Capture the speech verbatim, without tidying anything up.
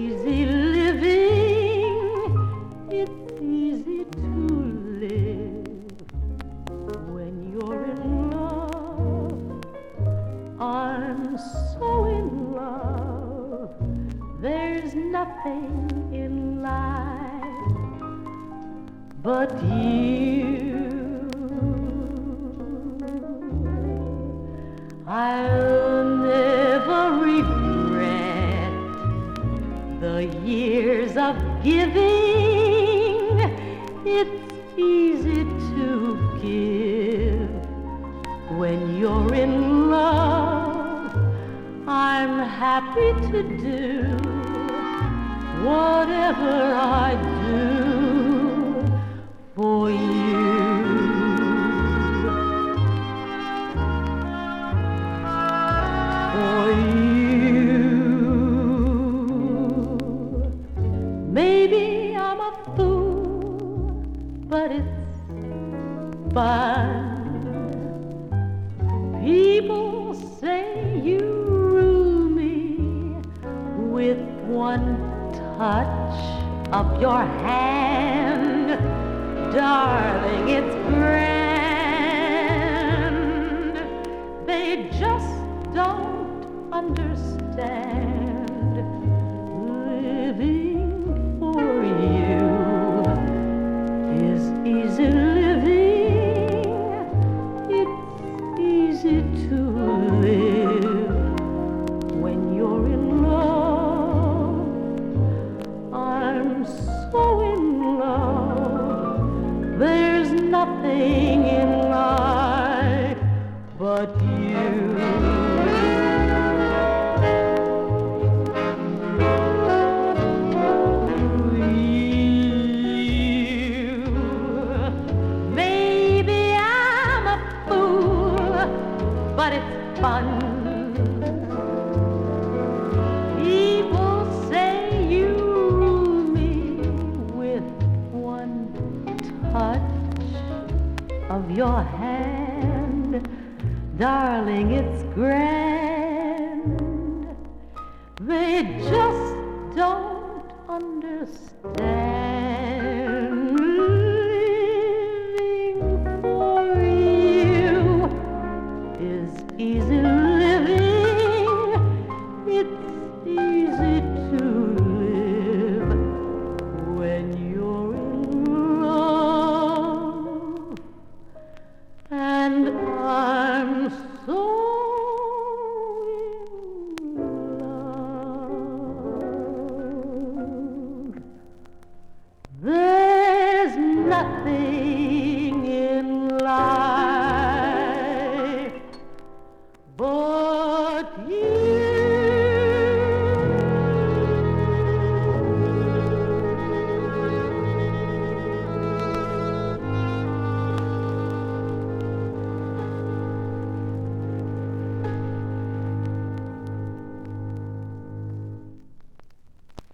easy living, it's easy to live when you're in love. I'm so in love, there's nothing in life but you. I'll never regret the years of giving. It's easy to give when you're in love. I'm happy to do whatever I do for you. For you. Maybe I'm a fool, but it's fun. People say you rule me with one touch of your hand. Darling, it's grand. They just don't understand. Living for you is easy living. It's easy to live when you're in love. I'm so in love, there's nothing in life but you. But it's fun. People say you rule me with one touch of your hand. Darling, it's grand. They just don't understand.